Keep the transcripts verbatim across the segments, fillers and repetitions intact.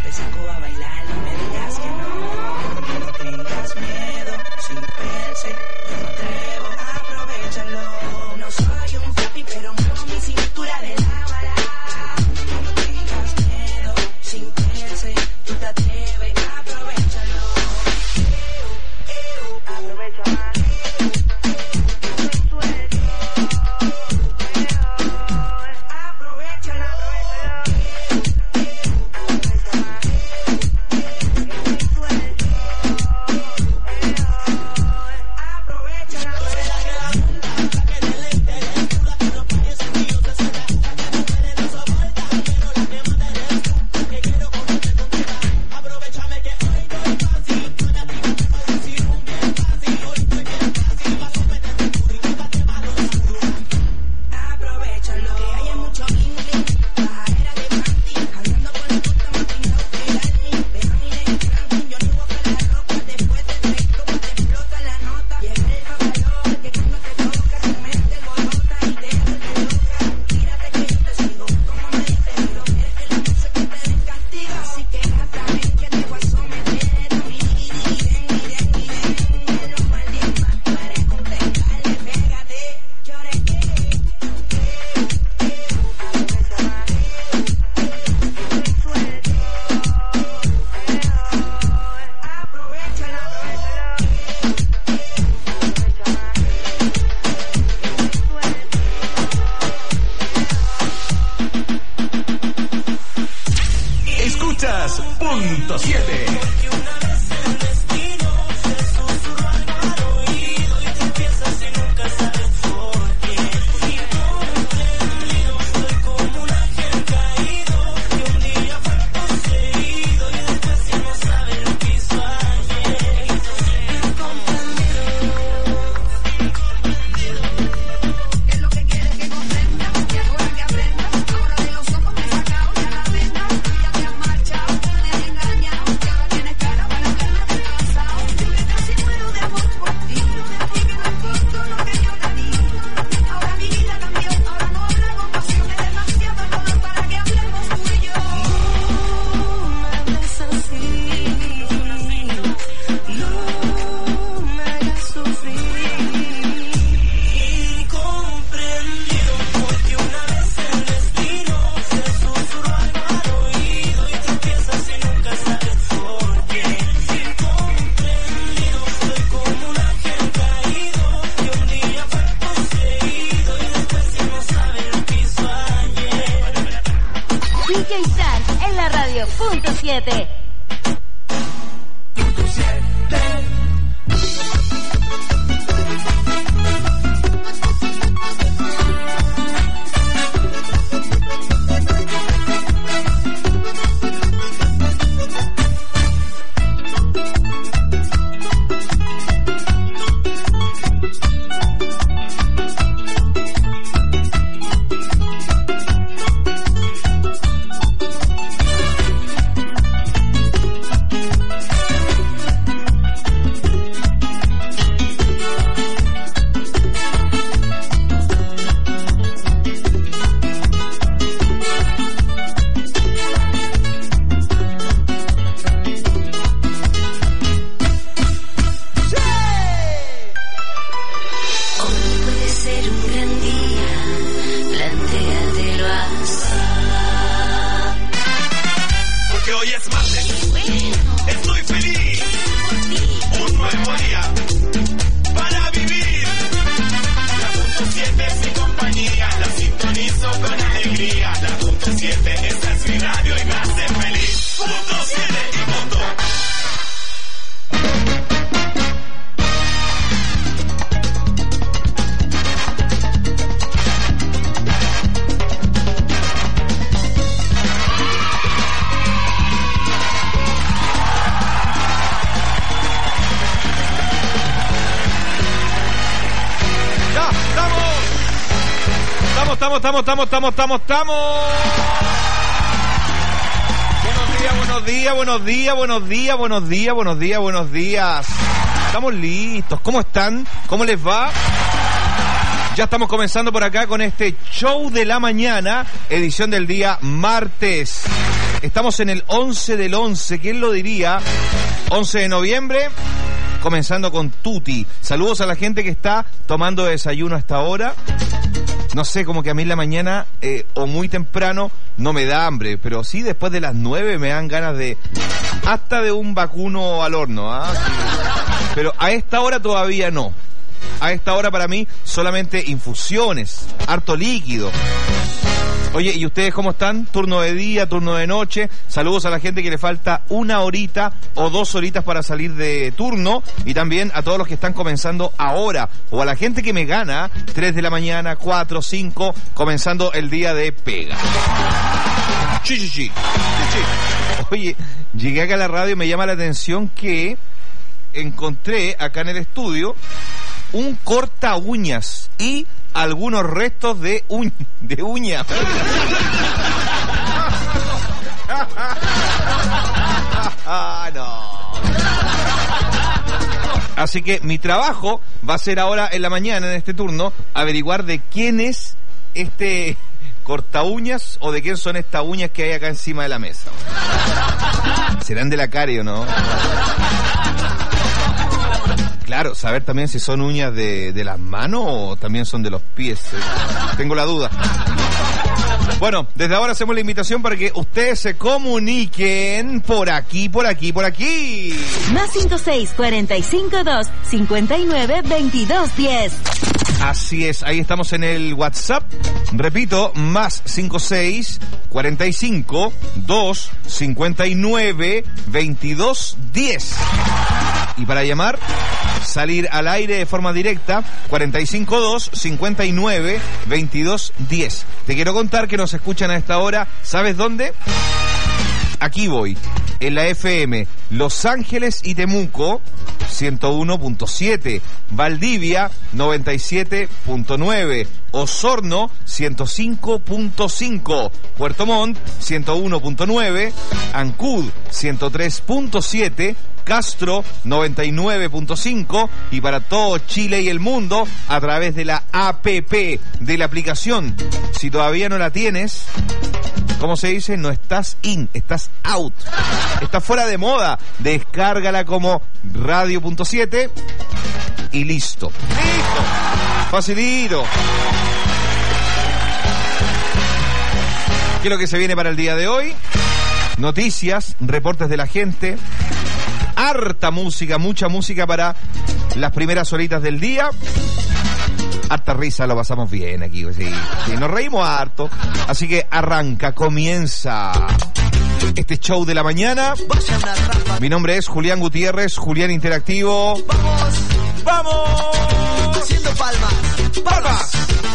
te saco a bailar, no me digas que no. No tengas miedo, sin pensar, yo me atrevo, aprovechalo. No soy un papi, pero muevo mi cintura de la bala. No tengas miedo, sin pensar, tú te atreves, aprovechalo. Eu, eu, aprovecha más. Punto siete. Punto siete. Estamos, estamos, estamos, estamos, estamos. Buenos días, buenos días, buenos días, buenos días, buenos días, buenos días, buenos días. Estamos listos. ¿Cómo están? ¿Cómo les va? Ya estamos comenzando por acá con este show de la mañana, edición del día martes. Estamos en el once del once, ¿quién lo diría? once de noviembre, comenzando con Tuti. Saludos a la gente que está tomando desayuno hasta ahora. No sé, como que a mí en la mañana eh, o muy temprano no me da hambre, pero sí después de las nueve me dan ganas de hasta de un vacuno al horno, ¿ah? Sí. Pero a esta hora todavía no. A esta hora para mí solamente infusiones, harto líquido. Oye, ¿y ustedes cómo están? ¿Turno de día, turno de noche? Saludos a la gente que le falta una horita o dos horitas para salir de turno. Y también a todos los que están comenzando ahora. O a la gente que me gana, tres de la mañana, cuatro, cinco, comenzando el día de pega. Sí, sí, sí. Sí, sí. Oye, llegué acá a la radio y me llama la atención que encontré acá en el estudio un corta uñas y algunos restos de, uñ de uña. Ah, no. Así que mi trabajo va a ser ahora en la mañana, en este turno, averiguar de quién es este corta uñas o de quién son estas uñas que hay acá encima de la mesa. ¿Serán de la Cari o no? Claro, saber también si son uñas de, de las manos o también son de los pies. Tengo la duda. Bueno, desde ahora hacemos la invitación para que ustedes se comuniquen por aquí, por aquí, por aquí. Más cinco seis, cuarenta y cinco dos, cincuenta y nueve, veintidós diez. Así es, ahí estamos en el WhatsApp. Repito, más cinco seis, cuarenta y cinco dos, cincuenta y nueve, veintidós diez. Y para llamar, salir al aire de forma directa, cuarenta y cinco dos, cincuenta y nueve, veintidós diez. Te quiero contar que nos escuchan a esta hora, ¿sabes dónde? Aquí voy, en la F M, Los Ángeles y Temuco, ciento uno punto siete, Valdivia, noventa y siete punto nueve, Osorno, ciento cinco punto cinco, Puerto Montt, ciento uno punto nueve, Ancud, ciento tres punto siete, Castro, noventa y nueve punto cinco, y para todo Chile y el mundo a través de la app de la aplicación. Si todavía no la tienes, ¿cómo se dice? No estás in, estás out. Estás fuera de moda. Descárgala como radio punto siete y listo. ¡Listo! Facilito. ¿Qué es lo que se viene para el día de hoy? Noticias, reportes de la gente, harta música, mucha música para las primeras horitas del día. Harta risa, lo pasamos bien aquí, sí, sí, nos reímos harto. Así que arranca, comienza este show de la mañana. Mi nombre es Julián Gutiérrez, Julián Interactivo. ¡Vamos! ¡Vamos! Haciendo palmas. ¡Palmas!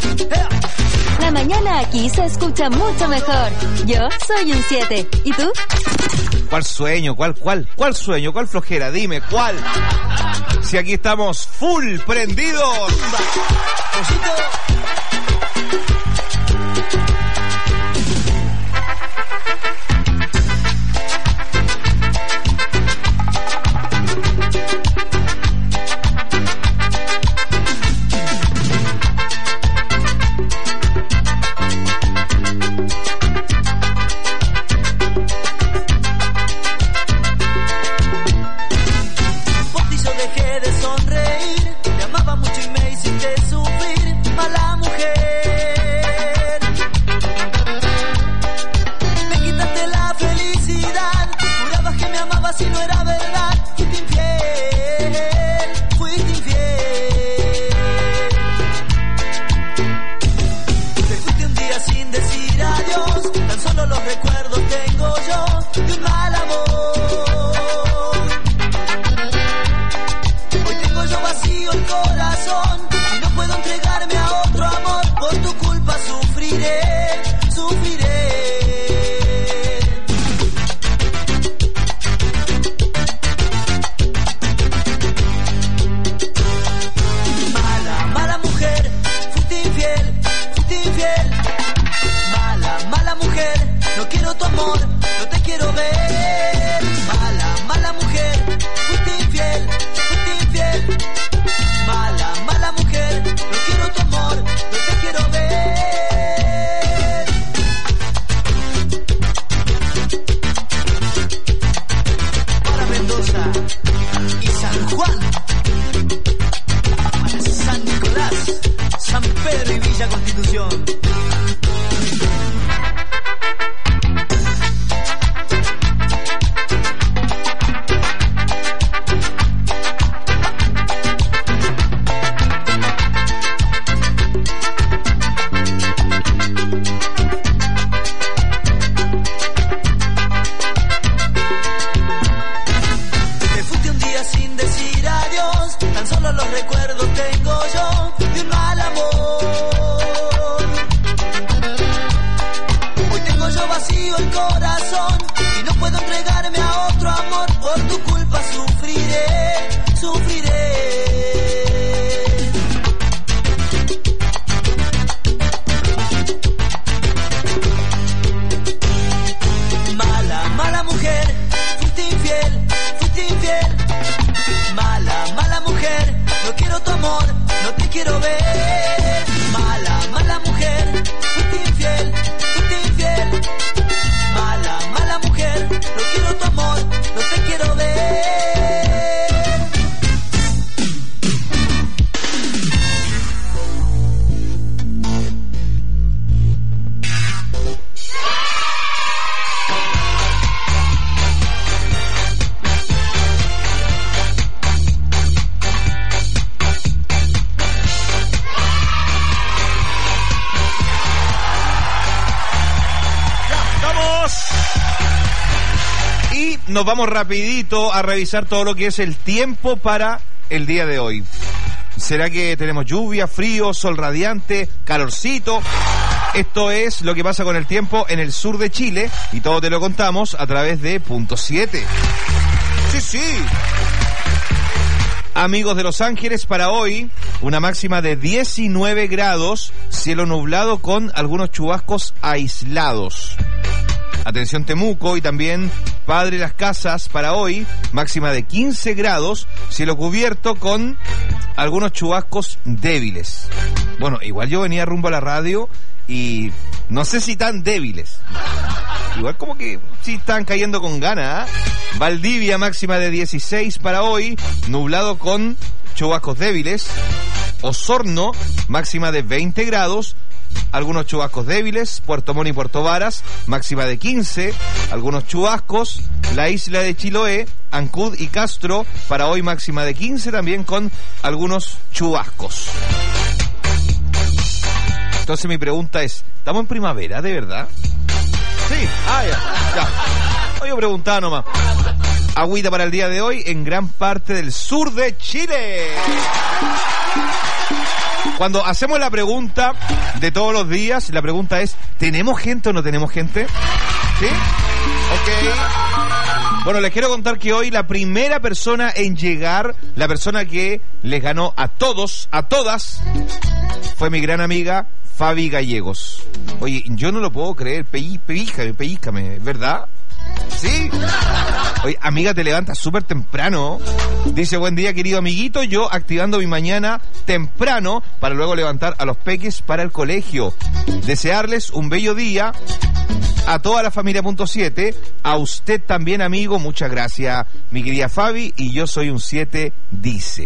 La mañana aquí se escucha mucho mejor. Yo soy un siete. ¿Y tú? ¿Cuál sueño? ¿Cuál, cuál? ¿Cuál sueño? ¿Cuál flojera? Dime, ¿cuál? Si aquí estamos full prendidos. Mala, mala mujer, no quiero tu amor, no te quiero ver. infiel. Mala, mala mujer, no quiero tu amor, no te quiero ver. Mala, mala mujer, fuiste infiel, fuiste infiel. Mala, mala mujer, no quiero tu amor, no te quiero ver. Y nos vamos rapidito a revisar todo lo que es el tiempo para el día de hoy. ¿Será que tenemos lluvia, frío, sol radiante, calorcito? Esto es lo que pasa con el tiempo en el sur de Chile y todo te lo contamos a través de Punto siete. Sí, sí. Amigos de Los Ángeles, para hoy una máxima de diecinueve grados, cielo nublado con algunos chubascos aislados. Atención Temuco y también Padre Las Casas, para hoy máxima de quince grados, cielo cubierto con algunos chubascos débiles. Bueno, igual yo venía rumbo a la radio y no sé si tan débiles. Igual como que sí están cayendo con ganas, ¿eh? Valdivia máxima de dieciséis para hoy, nublado con chubascos débiles. Osorno máxima de veinte grados, algunos chubascos débiles. Puerto Montt y Puerto Varas máxima de quince, algunos chubascos. La isla de Chiloé, Ancud y Castro para hoy máxima de quince, también con algunos chubascos. Entonces mi pregunta es, ¿estamos en primavera de verdad? Sí, ah, ya, ya. Hoy yo preguntaba nomás. Agüita para el día de hoy en gran parte del sur de Chile. Cuando hacemos la pregunta de todos los días, la pregunta es, ¿tenemos gente o no tenemos gente? ¿Sí? Ok. Bueno, les quiero contar que hoy la primera persona en llegar, la persona que les ganó a todos, a todas, fue mi gran amiga Fabi Gallegos. Oye, yo no lo puedo creer, Pelli, pellízcame, pellízcame, ¿verdad? ¿Sí? Oye, amiga, te levantas súper temprano. Dice, buen día, querido amiguito, yo activando mi mañana temprano para luego levantar a los peques para el colegio. Desearles un bello día a toda la familia Punto siete, a usted también, amigo, muchas gracias, mi querida Fabi, y yo soy un siete, dice.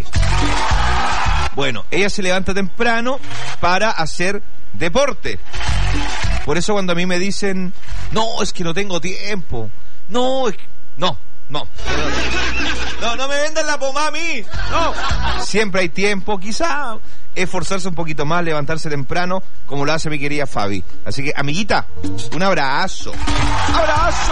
Bueno, ella se levanta temprano para hacer deporte. Por eso cuando a mí me dicen, no, es que no tengo tiempo, no, es que... no, no, no, no me vendan la pomada a mí, no, siempre hay tiempo, quizá esforzarse un poquito más, levantarse temprano, como lo hace mi querida Fabi. Así que, amiguita, un abrazo, abrazo,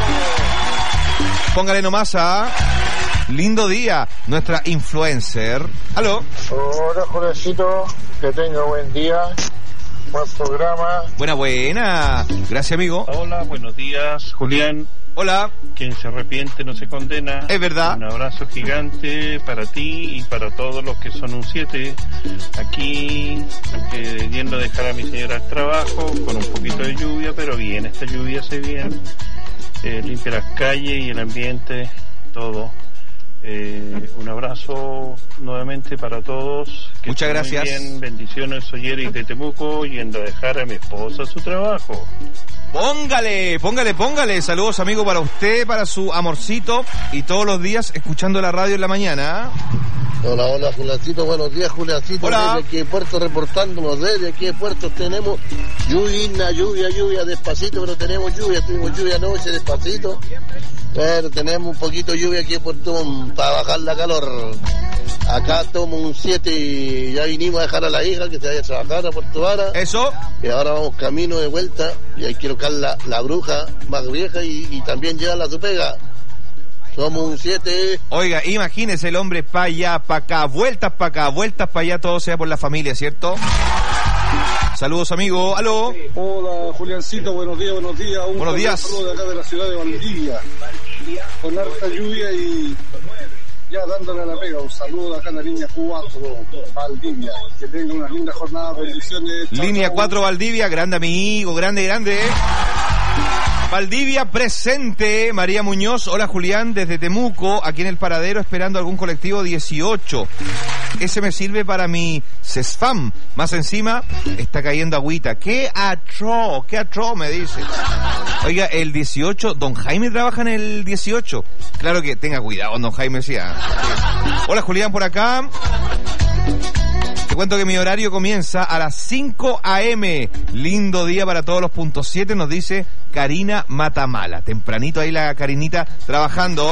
póngale nomás a lindo día, nuestra influencer. Aló. Hola, Juancito, que tenga buen día. Buen programa. Buena, buena. Gracias, amigo. Hola, buenos días, Julián. Hola. Quien se arrepiente no se condena. Es verdad. Un abrazo gigante para ti y para todos los que son un siete. Aquí, eh, yendo a dejar a mi señora al trabajo, con un poquito de lluvia, pero bien, esta lluvia hace bien. Eh, limpia las calles y el ambiente, todo. Eh, un abrazo nuevamente para todos. Que Muchas gracias. Bien. Bendiciones, soy Eric de Temuco, yendo a dejar a mi esposa a su trabajo. Póngale, póngale, póngale. Saludos, amigo, para usted, para su amorcito, y todos los días escuchando la radio en la mañana. Hola, hola, Juliancito, buenos días, Juliancito. Hola. Desde aquí de Puerto reportándonos, desde aquí de Puerto tenemos lluvia, lluvia, lluvia, despacito, pero tenemos lluvia, tuvimos lluvia anoche, despacito, pero tenemos un poquito de lluvia aquí en Puerto Montt para bajar la calor. Acá tomo un siete y ya vinimos a dejar a la hija que se vaya a trabajar a Puerto Vara. Eso. Y ahora vamos camino de vuelta y hay que buscar la, la bruja más vieja y, y también llevarla a su pega. Somos un siete. Oiga, imagínese el hombre pa' allá, pa' acá, vueltas pa' acá, vueltas pa' allá, todo sea por la familia, ¿cierto? Saludos, amigo. Aló. Hola, Juliancito, buenos días, buenos días. Un buenos días. saludo de acá de la ciudad de Valdivia. Con harta lluvia y ya dándole a la pega. Un saludo de acá en la línea cuatro, Valdivia. Que tenga una linda jornada, bendiciones. Línea cuatro, Valdivia, grande amigo, grande, grande. Valdivia presente, María Muñoz, hola Julián, desde Temuco, aquí en el paradero esperando algún colectivo dieciocho. Ese me sirve para mi CESFAM. Más encima está cayendo agüita. ¡Qué atroz! ¡Qué atroz! Me dice. Oiga, el dieciocho, don Jaime trabaja en el dieciocho. Claro que tenga cuidado, don Jaime, sí. Hola Julián, por acá. Te cuento que mi horario comienza a las cinco a eme. Lindo día para todos los puntos siete, nos dice Karina Matamala. Tempranito ahí la Karinita trabajando.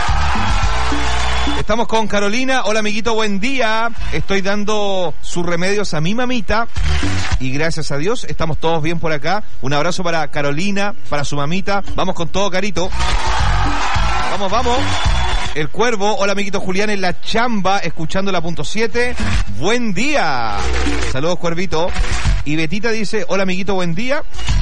Estamos con Carolina. Hola amiguito, buen día. Estoy dando sus remedios a mi mamita y gracias a Dios estamos todos bien por acá. Un abrazo para Carolina, para su mamita. Vamos con todo, Carito. Vamos, vamos. El Cuervo, hola amiguito Julián en la chamba, escuchando la punto siete. Buen día. Saludos, Cuervito. Y Betita dice, hola amiguito, buen día.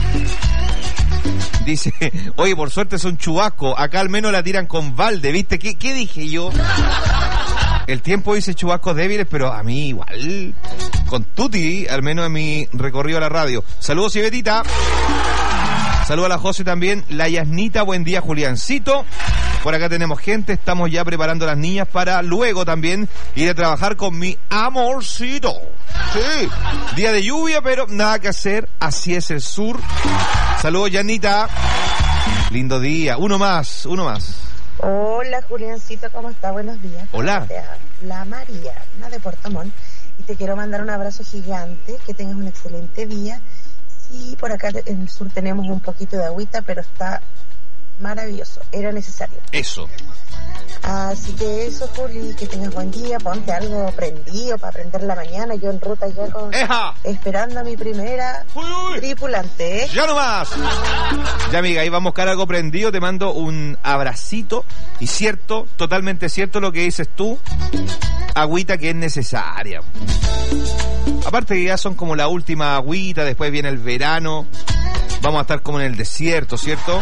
Dice, oye, por suerte son chubasco, acá al menos la tiran con balde, ¿viste? ¿Qué, qué dije yo? El tiempo dice chubascos débiles, pero a mí igual, con tutti, al menos en mi recorrido a la radio. Saludos, y Betita. Saludos a la José también, la Yasnita, buen día, Juliancito. Por acá tenemos gente, estamos ya preparando a las niñas para luego también ir a trabajar con mi amorcito. Sí, día de lluvia, pero nada que hacer, así es el sur. Saludos, Yanita. Lindo día. Uno más, uno más. Hola, Juliancito, ¿cómo está? Buenos días. Hola. La María, una de Puerto Montt, y te quiero mandar un abrazo gigante, que tengas un excelente día. Sí, por acá en el sur tenemos un poquito de agüita, pero está maravilloso, era necesario. Eso. Así que eso, Juli, que tengas buen día, ponte algo prendido para prender la mañana, yo en ruta ya con... ¡Eja! Esperando a mi primera uy, uy. tripulante, ¿eh? ¡Ya no más! Ya, amiga, ahí vamos a buscar algo prendido, te mando un abracito, y cierto, totalmente cierto lo que dices tú, agüita que es necesaria. Aparte que ya son como la última agüita, después viene el verano, vamos a estar como en el desierto, ¿cierto?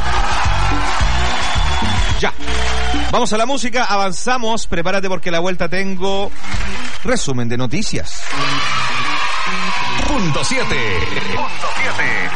Ya. Vamos a la música, avanzamos, prepárate porque a la vuelta tengo resumen de noticias. Punto siete. Punto siete.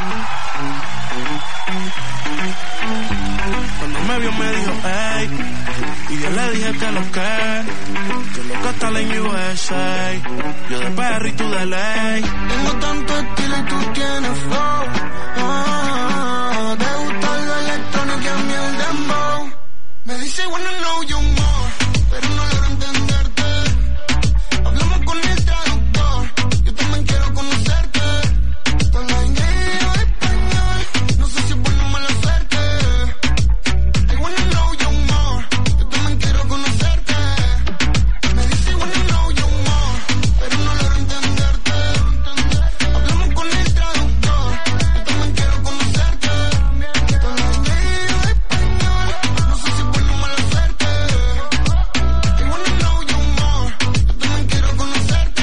Cuando me vio me dijo, hey, y yo le dije que lo que, que lo que está en U S A, yo de perro y tú de ley. Tengo tanto estilo y tú tienes flow, oh, te gusta lo electrónico y a mí el dembow. Me dice, wanna know you more, pero no logro entenderte. Hablamos con el traductor, yo también quiero conocerte. Te hablas inglés o español, no sé si es buena o mala suerte. I wanna know you more, yo también quiero conocerte. Me dice, wanna know you more, pero no logro entenderte. Hablamos con el traductor, yo también quiero conocerte. Te hablas inglés o español, no sé si es buena o mala suerte. I wanna know you more, yo también quiero conocerte.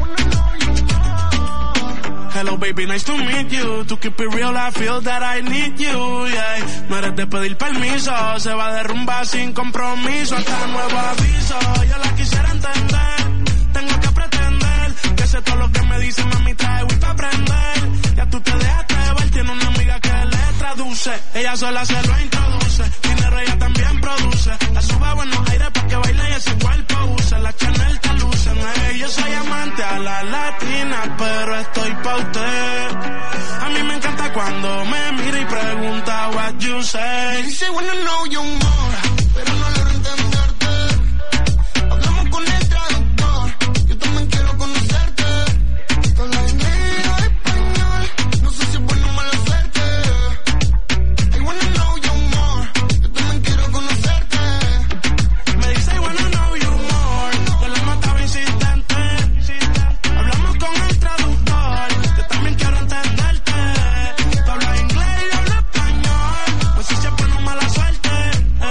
Hello baby, nice to meet you. To keep it real, I feel that I need you, yeah. No eres de pedir permiso, se va a derrumbar sin compromiso. Hasta nuevo aviso, yo la quisiera entender. Tengo que pretender que sé todo lo que me dice, mami, trae Wii pa' aprender. Ya tú te dejaste ver, tiene una amiga que le traduce. Ella sola se lo introduce, dinero ella también produce. La sube a buenos aires pa' que baile y ese cuerpo use. La Chanel te luce, hey, yo soy amante a la latina, pero estoy pa' usted. A mí me encanta cuando me mira y pregunta what you say. Dice wanna know you more, pero no logro entenderte. Hablamos con el traductor, yo también quiero conocerte. Te hablas inglés o español, no sé si es buena o mala suerte. I wanna know you more, yo también quiero conocerte. Me dice I wanna know you more, yo la mataba insistente. Hablamos con el traductor, yo también quiero entenderte. Tú hablas inglés y yo hablo español, no sé si es buena o mala suerte.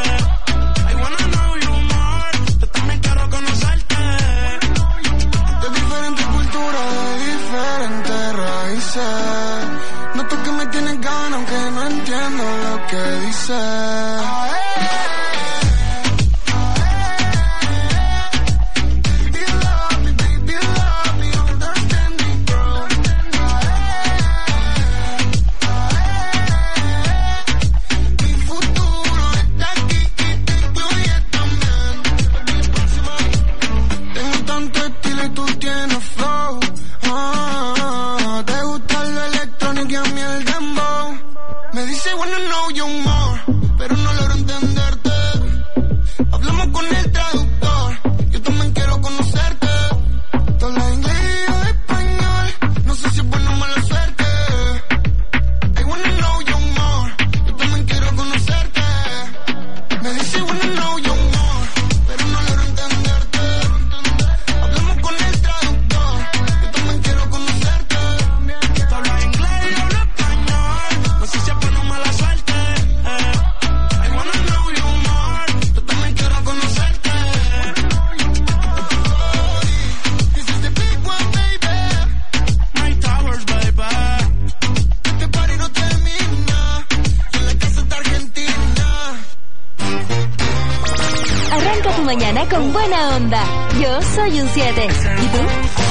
Arranca tu mañana con buena onda. Yo soy un siete. ¿Y tú?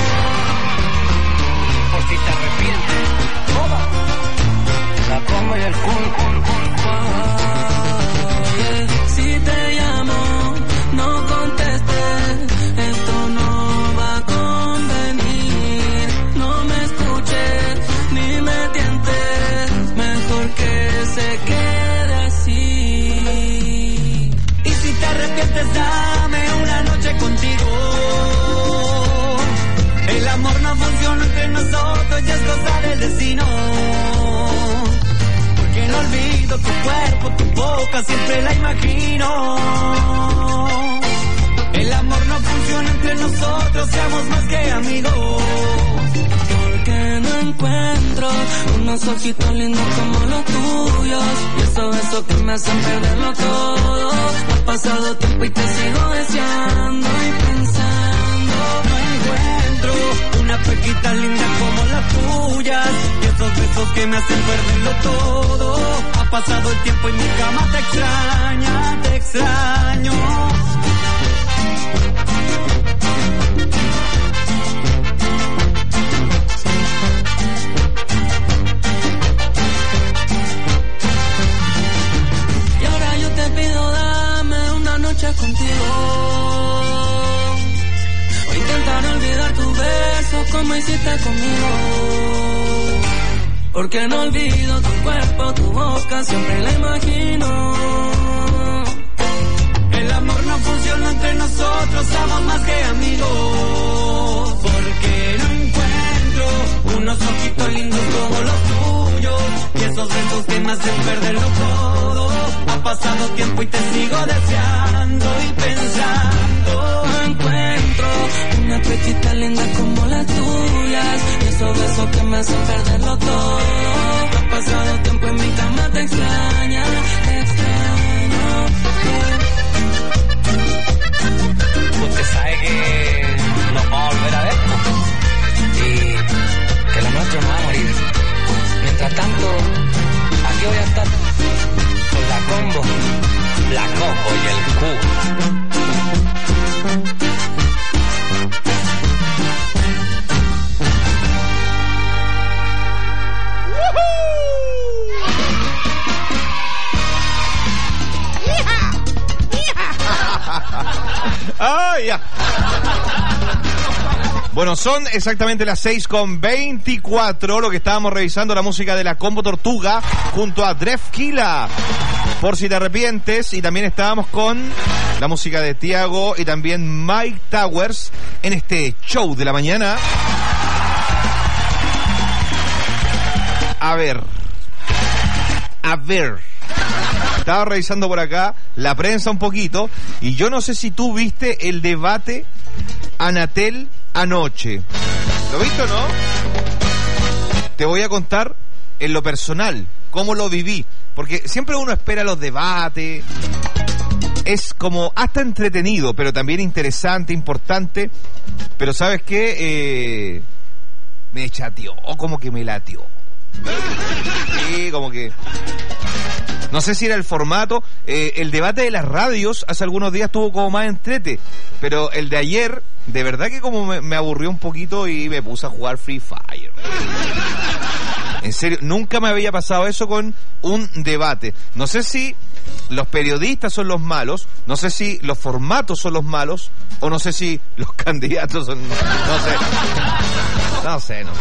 Por si te arrepientes. La combo y el cool, cool, cool, cool. Si te llamo, no contestes. Esto no va a convenir. No me escuches ni me tientes. Mejor que se quede así. Y si te arrepientes, dame una noche contigo. El amor no funciona entre nosotros, ya es cosa del destino. Porque no olvido tu cuerpo, tu boca, siempre la imagino. El amor no funciona entre nosotros, seamos más que amigos. Porque no encuentro unos ojitos lindos como los tuyos. Y esos besos que me hacen perderlo todo. Ha pasado tiempo y te sigo deseando y pensando. No encuentro una pequita linda como las tuyas. Y esos besos que me hacen perderlo todo. Ha pasado el tiempo y mi cama te extraña, te extraño. Y ahora yo te pido, dame una noche contigo. O intentar olvidar tus besos como hiciste conmigo. Porque no olvido tu cuerpo, tu boca, siempre la imagino. El amor no funciona entre nosotros, somos más que amigos. Porque no encuentro unos ojitos lindos como los tuyos. Y esos besos que me hacen perderlo todo. Ha pasado tiempo y te sigo deseando y pensando. No encuentro una pechita linda como las tuyas. Y esos besos que me hacen perderlo todo. Ha pasado tiempo en mi cama, te extraña, te extraño. Usted sabe que nos vamos a volver a ver, ¿no? Y que lo nuestro no va a morir. Mientras tanto, aquí voy a estar con la combo, la combo y el Q. ¡Ah, ya! Bueno, son exactamente las seis con veinticuatro, lo que estábamos revisando, la música de la Combo Tortuga junto a Drefkila, por si te arrepientes, y también estábamos con la música de Tiago y también Mike Towers en este show de la mañana. A ver, a ver, estaba revisando por acá la prensa un poquito, y yo no sé si tú viste el debate Anatel anoche. ¿Lo viste o no? Te voy a contar en lo personal cómo lo viví, porque siempre uno espera los debates, es como hasta entretenido, pero también interesante, importante, pero ¿sabes qué? Eh, me chateó, como que me latió. Sí, como que no sé si era el formato. eh, el debate de las radios hace algunos días tuvo como más entrete, pero el de ayer de verdad que como me, me aburrió un poquito y me puse a jugar Free Fire. En serio, nunca me había pasado eso con un debate. No sé si los periodistas son los malos, no sé si los formatos son los malos, o no sé si los candidatos son... No sé. No sé, no sé.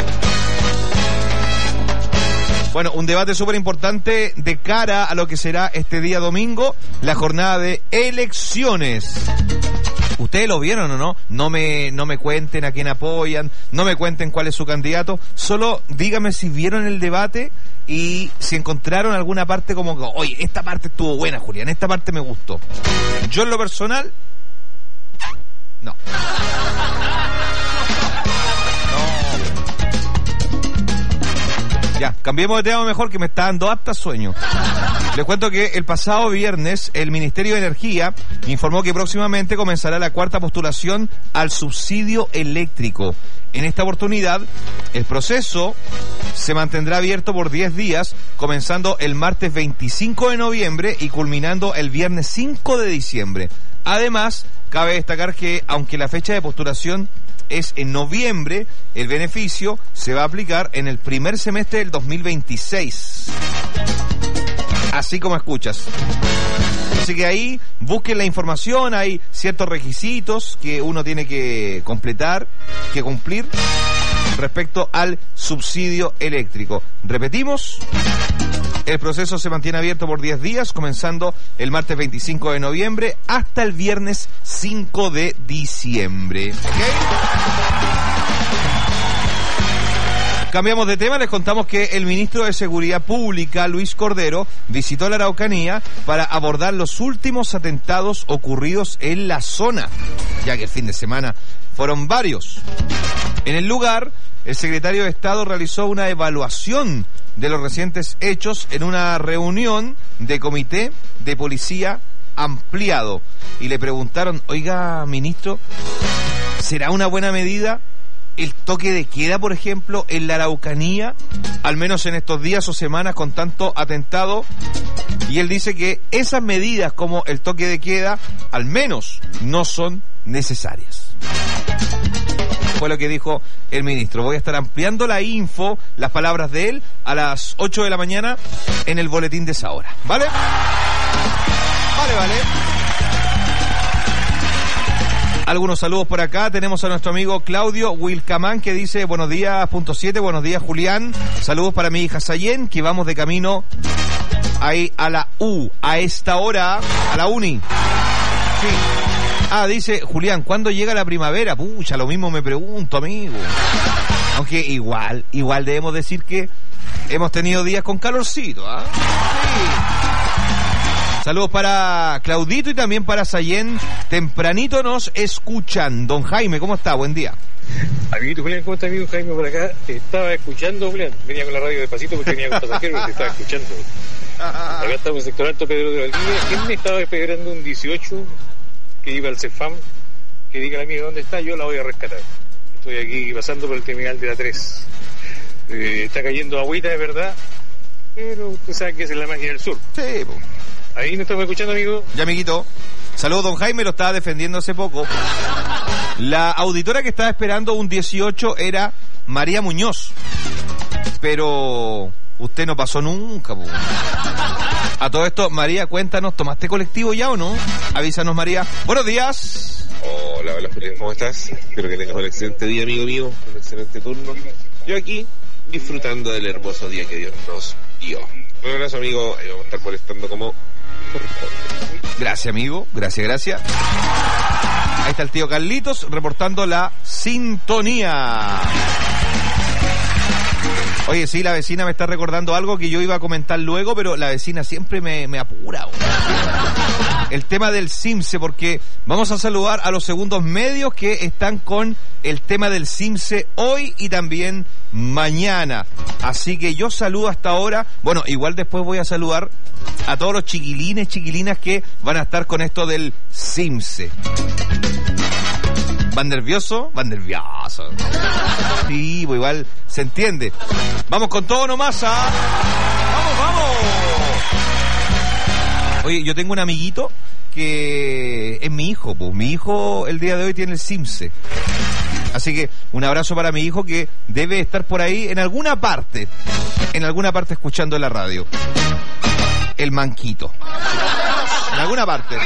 Bueno, un debate súper importante de cara a lo que será este día domingo, la jornada de elecciones. ¿Ustedes lo vieron o no? No me, no me cuenten a quién apoyan, no me cuenten cuál es su candidato, solo díganme si vieron el debate y si encontraron alguna parte como, oye, esta parte estuvo buena, Julián, esta parte me gustó. Yo en lo personal, no. Ya, cambiemos de tema mejor, que me está dando hasta sueño. Les cuento que el pasado viernes el Ministerio de Energía informó que próximamente comenzará la cuarta postulación al subsidio eléctrico. En esta oportunidad, el proceso se mantendrá abierto por diez días, comenzando el martes veinticinco de noviembre y culminando el viernes cinco de diciembre. Además, cabe destacar que aunque la fecha de postulación es en noviembre, el beneficio se va a aplicar en el primer semestre del dos mil veintiséis. Así como escuchas. Así que ahí busquen la información, hay ciertos requisitos que uno tiene que completar, que cumplir respecto al subsidio eléctrico. Repetimos, el proceso se mantiene abierto por diez días, comenzando el martes veinticinco de noviembre hasta el viernes cinco de diciembre. ¿Okay? Cambiamos de tema, les contamos que el ministro de Seguridad Pública, Luis Cordero, visitó la Araucanía para abordar los últimos atentados ocurridos en la zona, ya que el fin de semana fueron varios. En el lugar, el secretario de Estado realizó una evaluación de los recientes hechos en una reunión de comité de policía ampliado. Y le preguntaron, oiga, ministro, ¿será una buena medida el toque de queda, por ejemplo, en la Araucanía, al menos en estos días o semanas con tanto atentado? Y él dice que esas medidas como el toque de queda, al menos, no son necesarias. Fue lo que dijo el ministro. Voy a estar ampliando la info, las palabras de él, a las ocho de la mañana en el boletín de esa hora. ¿Vale? Vale, vale. Algunos saludos por acá. Tenemos a nuestro amigo Claudio Wilcamán que dice buenos días, punto siete, buenos días Julián. Saludos para mi hija Sayen, que vamos de camino ahí a la U, a esta hora, a la uni. Sí. Ah, dice Julián, ¿cuándo llega la primavera? Pucha, lo mismo me pregunto, amigo. Aunque igual, igual debemos decir que hemos tenido días con calorcito, ¿ah? Sí. Saludos para Claudito y también para Sayen. Tempranito nos escuchan. Don Jaime, ¿cómo está? Buen día. Amiguito Julián, ¿cómo está, amigo Jaime por acá? Te estaba escuchando, Julián. Venía con la radio despacito porque venía con pasajeros y te estaba escuchando. Acá estamos en el sector alto Pedro de Valdivia. ¿Quién me estaba esperando un dieciocho que iba al CEFAM? Que diga la mía dónde está, yo la voy a rescatar. Estoy aquí pasando por el terminal de la tres. Eh, está cayendo agüita, de verdad, pero usted sabe que es en la máquina del sur. Sí, pues. Ahí nos estamos escuchando, amigo. Ya, amiguito. Saludos, don Jaime, lo estaba defendiendo hace poco. La auditora que estaba esperando un dieciocho era María Muñoz. Pero usted no pasó nunca, po. A todo esto, María, cuéntanos, ¿tomaste colectivo ya o no? Avísanos, María. Buenos días. Hola, hola, Julián, ¿cómo estás? Espero que tengas un excelente día, amigo mío. Un excelente turno. Yo aquí, disfrutando del hermoso día que Dios nos dio. Un abrazo, amigo. Ahí vamos a estar molestando como... Gracias, amigo. Gracias, gracias. Ahí está el tío Carlitos reportando la sintonía. Oye, sí, la vecina me está recordando algo que yo iba a comentar luego, pero la vecina siempre me, me apura. Bro. El tema del CIMSE, porque vamos a saludar a los segundos medios que están con el tema del CIMSE hoy y también mañana. Así que yo saludo hasta ahora. Bueno, igual después voy a saludar a todos los chiquilines, chiquilinas que van a estar con esto del CIMSE. ¿Van nerviosos? Van nerviosos. Sí, pues igual se entiende. Vamos con todo nomás, ¿ah? ¡Vamos, vamos! Oye, yo tengo un amiguito que es mi hijo, pues mi hijo el día de hoy tiene el CIMSE. Así que un abrazo para mi hijo que debe estar por ahí en alguna parte, en alguna parte escuchando la radio. El manquito. En alguna parte.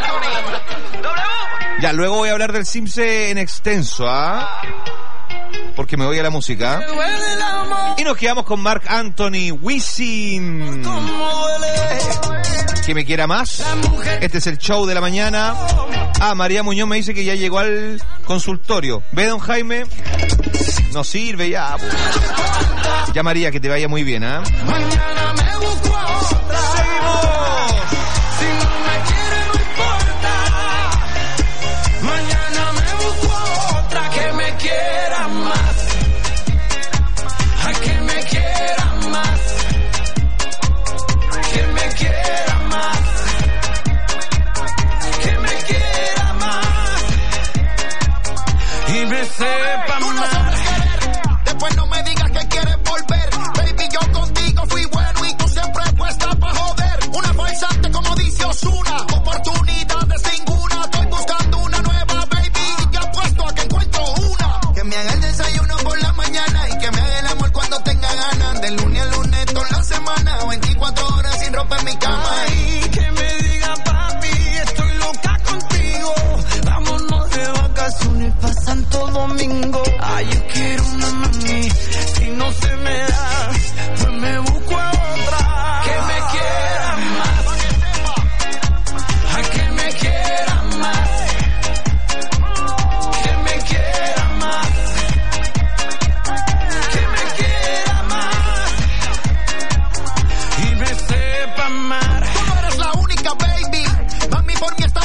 Ya, luego voy a hablar del CIMSE en extenso, ¿ah? Porque me voy a la música. Y nos quedamos con Marc Anthony, Wisin. ¿Que me quiera más? Este es el show de la mañana. Ah, María Muñoz me dice que ya llegó al consultorio. ¿Ve, don Jaime? No sirve ya. Pues. Ya, María, que te vaya muy bien, ¿ah? ¿eh? Mañana me busco otra. ¡Seguimos! Si no me quiere, no importa. Mañana me busco otra que me quiera más. Ay, que me quiera más. Que me quiera más. Que me quiera más. Y me sepa Tú no más. sabes querer. Después no me digas que quieres volver. Baby, yo contigo fui bueno y tú siempre puesta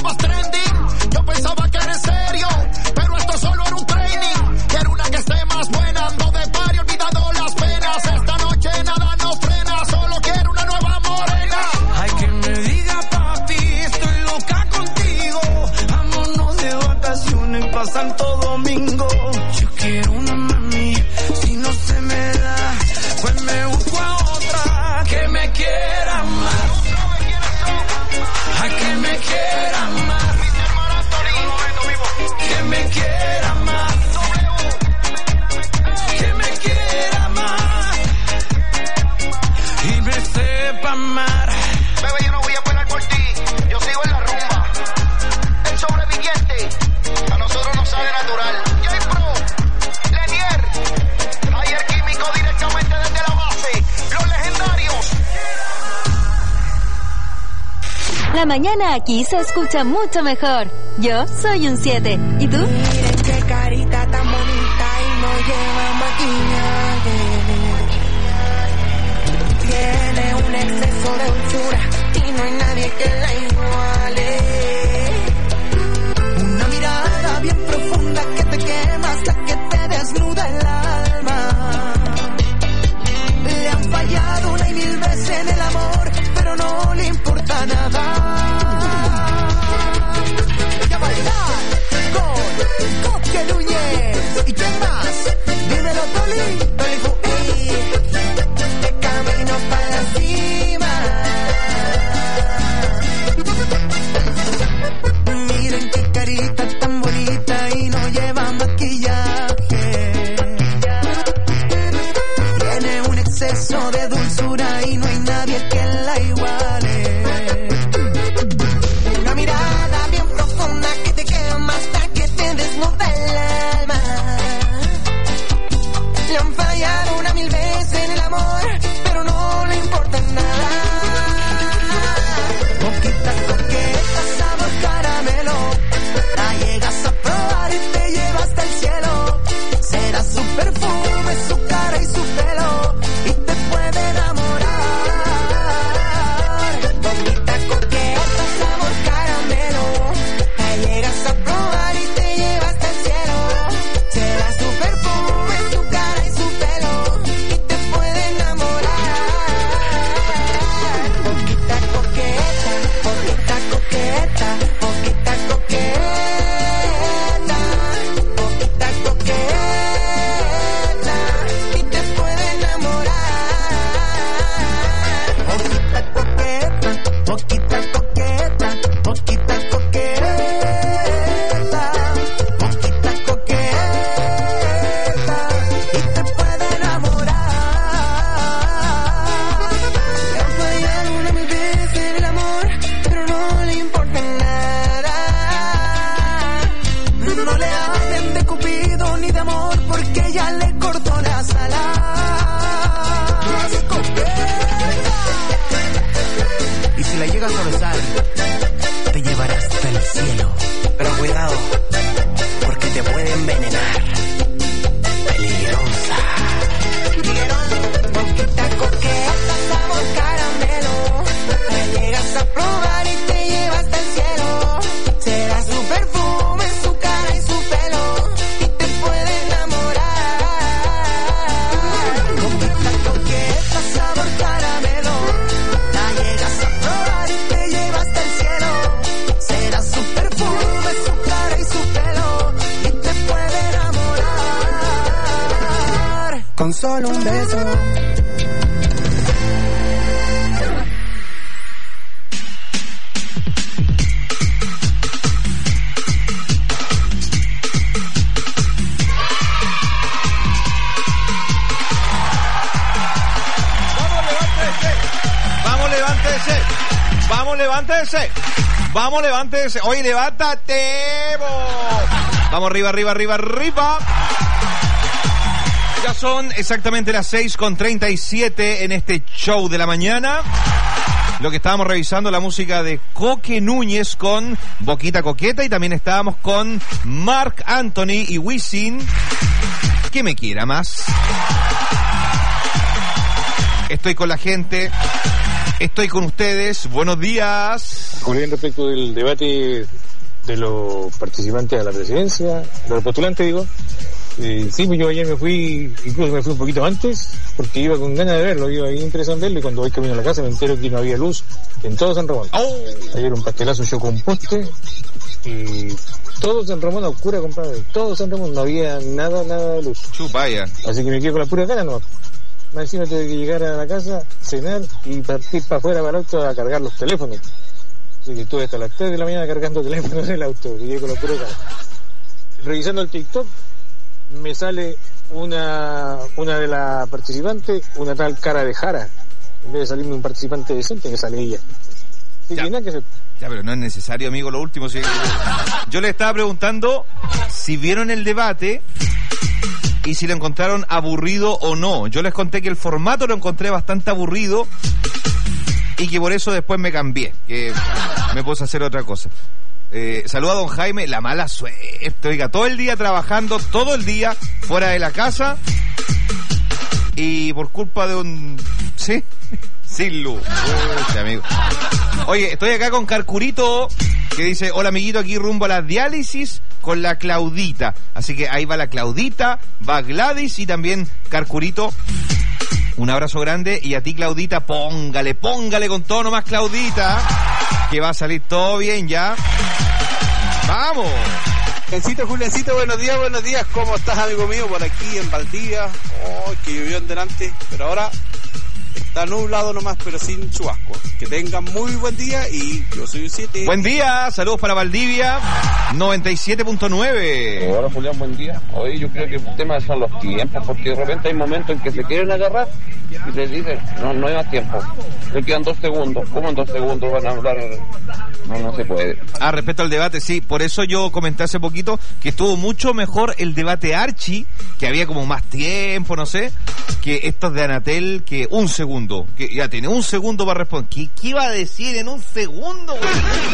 más trending. Yo pensaba que era en serio, pero esto solo era un training. Quiero una que esté más buena, ando de party, olvidando las penas. Esta noche nada nos frena, solo quiero una nueva morena. Hay que me diga papi, estoy loca contigo. Vámonos de vacaciones pa' Santo Domingo. Yo quiero una mami, si no se me da, pues me busco a otra que me quiera más. A que me quiera más. Que me quiera más. Que me quiera más. Y me sepa amar. Bebé, yo no voy a esperar por ti, yo sigo en la rumba. El sobreviviente, a nosotros nos sale natural. J-Pro, Lenier, Taller Químico directamente desde la base. Los legendarios. La mañana aquí se escucha mucho mejor. Yo soy un siete. ¿Y tú? Miren qué carita tan bonita y no lleva maquillaje. Tiene un exceso de dulzura y no hay nadie que la iguale. Una mirada bien profunda que te quema hasta que te desnuda el alma. Le han fallado una y mil veces en el amor, pero no le importa nada. Y a bailar con Coque Núñez. ¿Y quién más? Dímelo, Toli. Toli Fuey. De camino para la cima. Miren qué carita tan bonita y no lleva maquillaje. Tiene un exceso de dulzura y no hay nadie que la iguale. Una mirada bien profunda que te quema hasta que te desnuda el alma. Le han fallado una mil veces en el amor, pero no le importa nada. Poquita coqueta, sabor caramelo. La llegas a probar y te lleva hasta el cielo. Será su perfume, su cara y su pelo, y te puede enamorar. Poquita coqueta, sabor caramelo. La llegas a probar y te lleva hasta el cielo. Será su perfume, su cara y su pelo, y te puede enamorar. Poquita coqueta, poquita coqueta, poquita coqueta, poquita coqueta, y te puede enamorar. Poquita coqueta, poquita coqueta, poquita coqueta, poquita coqueta, y te puede enamorar. Le han fallado una mil veces en el amor, pero no le importa nada. No le hablen de Cupido ni de amor porque ya le cortó las alas. Y si la llegas a besar, te llevará hasta el cielo. Pero cuidado, porque te puede envenenar. Peligrosa. Poquita coqueta, sabor caramelo. La llegas a probar y te lleva hasta el cielo. Será su perfume, su cara y su pelo, y te puede enamorar. Poquita coqueta, sabor caramelo. La llegas a probar y te lleva hasta el cielo. Será su perfume, su cara y su pelo, y te puede enamorar. Con solo un beso. Vamos, levántese. Vamos, levántese. Vamos, levántese. Oye, levántate. Bo. Vamos arriba, arriba, arriba, arriba. Ya son exactamente las seis con treinta y siete en este show de la mañana. Lo que estábamos revisando, la música de Coque Núñez con Boquita Coqueta, y también estábamos con Marc Anthony y Wisin, Que me quiera más. Estoy con la gente, estoy con ustedes. Buenos días. Julián, respecto del debate de los participantes a la presidencia, de los postulantes, digo. Eh, sí, pues yo ayer me fui, incluso me fui un poquito antes, porque iba con ganas de verlo, iba ahí interesado en verlo, y cuando voy camino a la casa me entero que no había luz en todo San Ramón. Oh. Ayer un pastelazo yo con poste, y todo San Ramón a oscura, compadre, todo San Ramón, no había nada, nada de luz. Chupaya. Así que me quedé con la pura gana, no. Más encima tuve que llegar a la casa, cenar y partir para afuera para el auto a cargar los teléfonos. Así que estuve hasta las tres de la mañana cargando teléfonos en el auto, y llegué con la pura gana. Revisando el TikTok, me sale una una de las participantes, una tal cara de Jara. En vez de salirme un participante decente, me sale ella. Sí, ya, nada que se... ya, pero no es necesario, amigo, lo último. Si... Yo le estaba preguntando si vieron el debate y si lo encontraron aburrido o no. Yo les conté que el formato lo encontré bastante aburrido y que por eso después me cambié, que me puse a hacer otra cosa. Eh, saluda a don Jaime, la mala suerte, oiga, todo el día trabajando, todo el día fuera de la casa, y por culpa de un... ¿sí? Sin luz. Uy, amigo. Oye, estoy acá con Carcurito, que dice, hola amiguito, aquí rumbo a la diálisis con la Claudita. Así que ahí va la Claudita, va Gladys y también Carcurito. Un abrazo grande, y a ti, Claudita, póngale, póngale con todo nomás, Claudita, que va a salir todo bien ya. ¡Vamos! Juliancito, Juliancito, buenos días, buenos días. ¿Cómo estás, amigo mío? Por aquí en Valdivia. Oh, que llovió en delante, pero ahora está nublado nomás, pero sin chubasco. Que tengan muy buen día, y yo soy un siete. Buen día, saludos para Valdivia, noventa y siete punto nueve. Hola, Julián, buen día. Hoy yo creo que el tema son los tiempos, porque de repente hay momentos en que se quieren agarrar y les dicen, no, no hay más tiempo, le quedan dos segundos. ¿Cómo en dos segundos van a hablar? No, no se puede. Ah, respecto al debate, sí, por eso yo comenté hace poquito que estuvo mucho mejor el debate Archie, que había como más tiempo, no sé, que estos de Anatel, que un segundo, que ya tiene un segundo para responder. ¿Qué, qué iba a decir en un segundo, güey?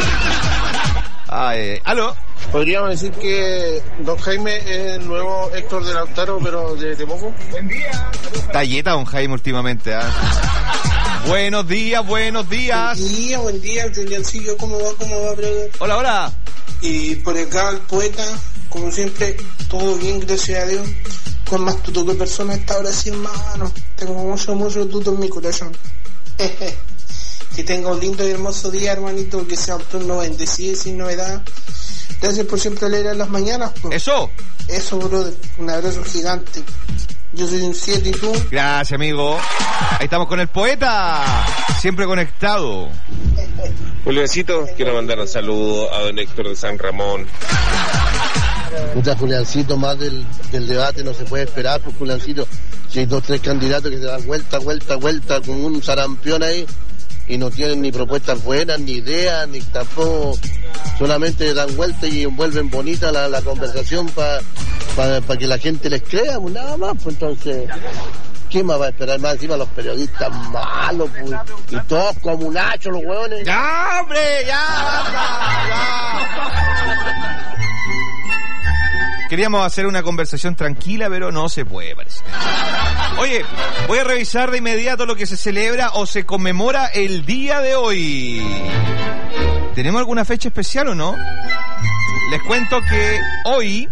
Ay, ¿aló? Podríamos decir que don Jaime es el nuevo Héctor de Lautaro, pero de Temuco. Buen día. Talleta don Jaime últimamente, ¿ah? ¿eh? Buenos días, buenos días. Buen día, buen día, Juliancillo, ¿cómo va? ¿Cómo va, brother? Hola, hola. Y por acá el poeta, como siempre, todo bien, gracias a Dios. Con más tuto que persona esta hora sí, hermano. Tengo mucho, mucho tuto en mi corazón. Que tenga un lindo y hermoso día, hermanito, que sea un turno bendecido y sin novedad. Gracias por siempre leer a las mañanas, pues. Eso. Eso, brother. Un abrazo gigante. Yo soy un siete, ¿y tú? Gracias, amigo. Ahí estamos con el poeta. Siempre conectado. Juliancito, quiero mandar un saludo a don Héctor de San Ramón. Puta, Juliancito, más del, del debate no se puede esperar, pues, Juliancito. Si hay dos, tres candidatos que se dan vuelta, vuelta, vuelta, con un sarampión ahí, y no tienen ni propuestas buenas, ni ideas, ni tampoco, solamente dan vuelta y envuelven bonita la, la conversación para pa, pa que la gente les crea, pues nada más, pues entonces, ¿quién más va a esperar? Más encima los periodistas malos, pues, y todos como nachos los hueones. ¡Ya, hombre! ¡Ya! ¡Ya! Queríamos hacer una conversación tranquila, pero no se puede, parece. Oye, voy a revisar de inmediato lo que se celebra o se conmemora el día de hoy. ¿Tenemos alguna fecha especial o no? Les cuento que hoy,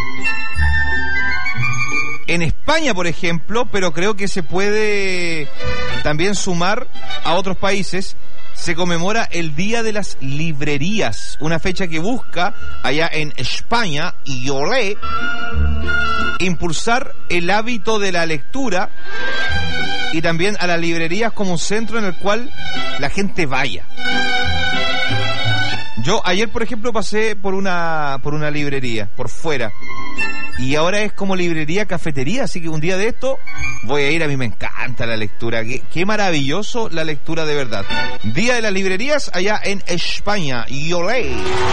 en España, por ejemplo, pero creo que se puede también sumar a otros países, se conmemora el Día de las Librerías, una fecha que busca, allá en España, y olé, impulsar el hábito de la lectura y también a las librerías como un centro en el cual la gente vaya. Yo ayer, por ejemplo, pasé por una por una librería, por fuera, y ahora es como librería, cafetería, así que un día de esto voy a ir. A mí me encanta la lectura, qué, qué maravilloso la lectura, de verdad. Día de las Librerías allá en España, y olé.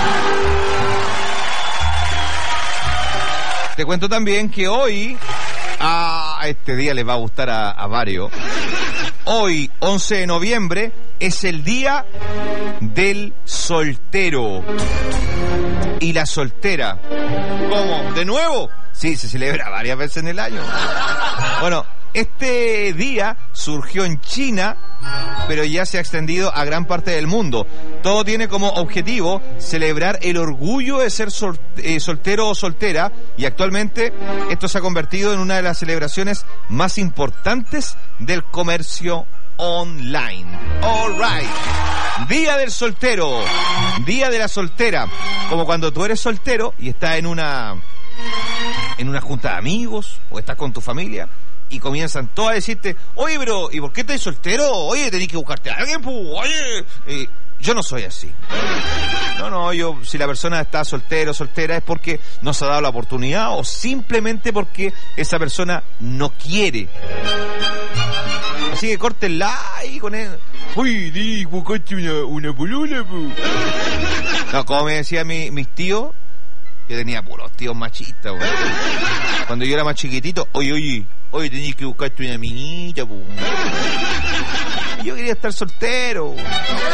Te cuento también que hoy, a este día les va a gustar a, a varios, hoy, once de noviembre, es el Día del Soltero y la soltera. ¿Cómo? ¿De nuevo? Sí, se celebra varias veces en el año. Bueno, Este día surgió en China, pero ya se ha extendido a gran parte del mundo. Todo tiene como objetivo celebrar el orgullo de ser sol, eh, soltero o soltera, y actualmente esto se ha convertido en una de las celebraciones más importantes del comercio online. All right. Día del soltero, día de la soltera, como cuando tú eres soltero y estás en una en una junta de amigos o estás con tu familia y comienzan todos a decirte, oye, pero ¿y por qué estás soltero? Oye, tenés que buscarte a alguien, pues, oye. Eh, yo no soy así. No, no, yo, si la persona está soltero o soltera es porque no se ha dado la oportunidad o simplemente porque esa persona no quiere. Así que córtenla ahí con él. Uy, di, buscaste una, una polola, pu. No, como me decían mi, mis tíos, yo tenía puros tíos machistas, güey. Cuando yo era más chiquitito, oye, oye, oye, tenías que buscarte una minita, pu. Y yo quería estar soltero, güey.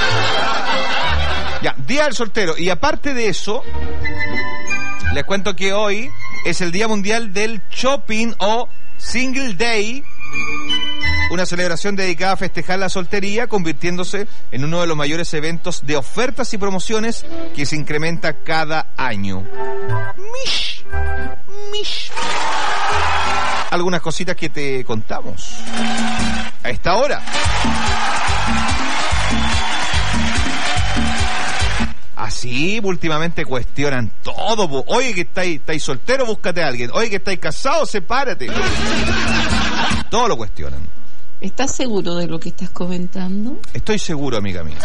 Ya, día del soltero. Y aparte de eso, les cuento que hoy es el Día Mundial del Shopping o Single Day, una celebración dedicada a festejar la soltería, convirtiéndose en uno de los mayores eventos de ofertas y promociones que se incrementa cada año. Mish, mish. Algunas cositas que te contamos a esta hora. Así, últimamente cuestionan todo. Po. Oye, que estáis, estáis soltero, búscate a alguien. Oye, que estáis casado, sepárate. Todo lo cuestionan. ¿Estás seguro de lo que estás comentando? Estoy seguro, amiga mía.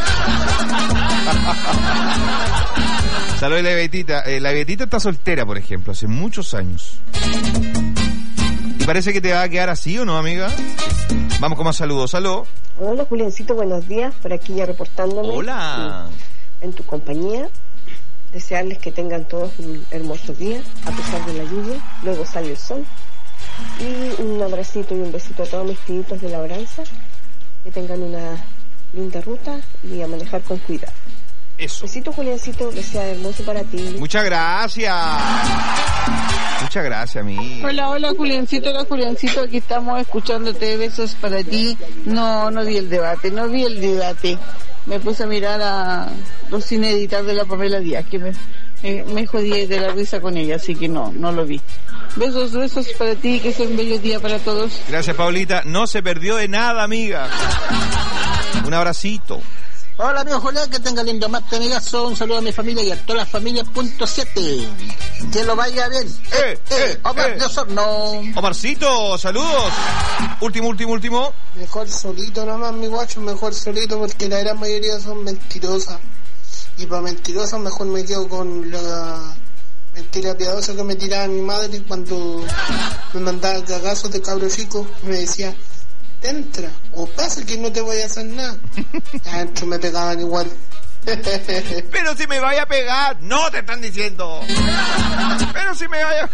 Saludos, la Betita. Eh, la Betita está soltera, por ejemplo, hace muchos años. ¿Y parece que te va a quedar así o no, amiga? Vamos con más saludos. Saludos. Hola, Juliancito, buenos días. Por aquí ya reportándome. Hola. En tu compañía, desearles que tengan todos un hermoso día a pesar de la lluvia, luego sale el sol, y un abracito y un besito a todos mis tíos de labranza, que tengan una linda ruta y a manejar con cuidado. Eso. Besito, Juliancito, que sea hermoso para ti. Muchas gracias. Muchas gracias, mi. Hola, hola, Juliancito, hola, Juliancito, aquí estamos escuchándote, besos para ti. No, no vi el debate, no vi el debate. Me puse a mirar a los inéditas de la Pamela Díaz, que me, me, me jodí de la risa con ella, así que no, no lo vi. Besos, besos para ti, que sea un bello día para todos. Gracias, Paulita. No se perdió de nada, amiga. Un abracito. Hola, amigo Julián, que tenga lindo martes, amigazo. Un saludo a mi familia y a toda la familia. Punto siete. Que lo vaya bien. Eh, eh, eh Omar eh. de Osorno. Omarcito, saludos. Último, último, último. Mejor solito nomás, mi guacho, mejor solito, porque la gran mayoría son mentirosas. Y para mentirosas mejor me quedo con la mentira piadosa que me tiraba mi madre cuando me mandaba cagazos de cabro chico. Me decía, te entra, o pasa que no te voy a hacer nada. Adentro me pegaban igual. Pero si me vaya a pegar, no te están diciendo. Pero si me vaya.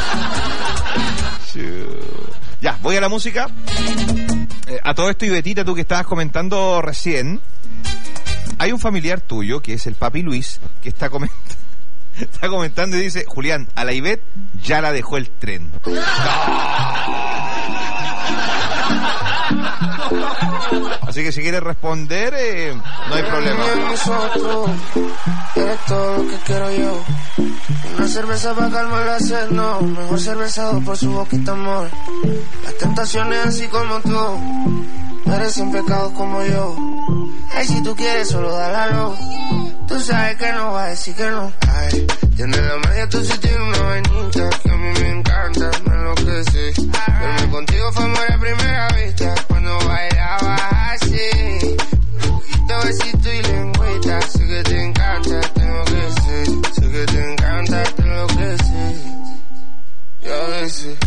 Ya, voy a la música. Eh, a todo esto, y Betita, tú que estabas comentando recién, hay un familiar tuyo, que es el papi Luis, que está comentando, está comentando y dice, Julián, a la Ivette ya la dejó el tren. ¡No! Así que si quieres responder, eh, no hay problema. Eres todo lo que quiero yo. Una cerveza para calmar la sed, no. Mejor cervezado por su boquita, amor. Las tentaciones así como tú merecen pecados como yo. Ay, si tú quieres, solo dale a lo. Tú sabes que no vas a decir que no. Ay, tienes la media, tú sí tienes una vainita que a mí me encanta, me enloquece. Verme contigo fue amor a primera vista, cuando bailabas así. Poquito besito y lengüita, sé que te encanta, tengo que ser. Sé que te encanta, te enloquece. Y a veces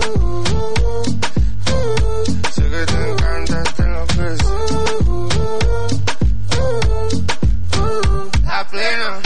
sé que te encanta, te enloquece. La plena.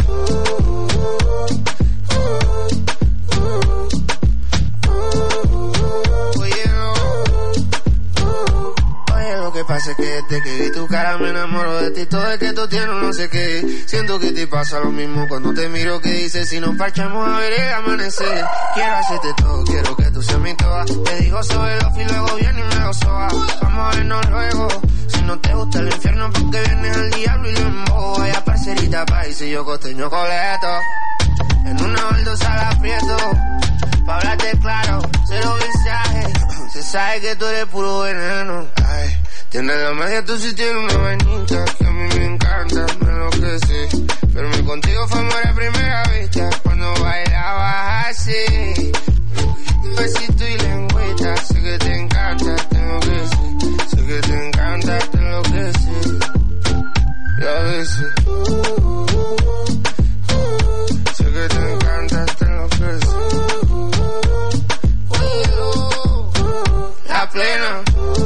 Oye, lo que pasa es que desde que vi tu cara me enamoro de ti. Todo es que tú tienes no sé qué. Siento que te pasa lo mismo cuando te miro, que dices si nos parchamos a ver el amanecer. Quiero hacerte todo, quiero que tú seas mi toa. Te digo sobre los y luego viene y me lo soba. Vamos a vernos luego. Si no te gusta el infierno, porque vienes al diablo y lo embobo. Vaya parcerita país y yo costeño coleto. En una baldosa la aprieto. Pa' hablarte claro, cero mensaje. Se sabe que tú eres puro veneno. Ay, tienes la magia, tú sí tienes una vainita que a mí me encanta, me enloquece. Pero mi contigo fue amor a primera vista. Cuando bailabas así, un besito y lengüita. Sé que te encanta, tengo que ser. Sé que te encanta, te enloquece. Y a veces uh, uh, uh, sé que te encanta, te enloquece. La plena.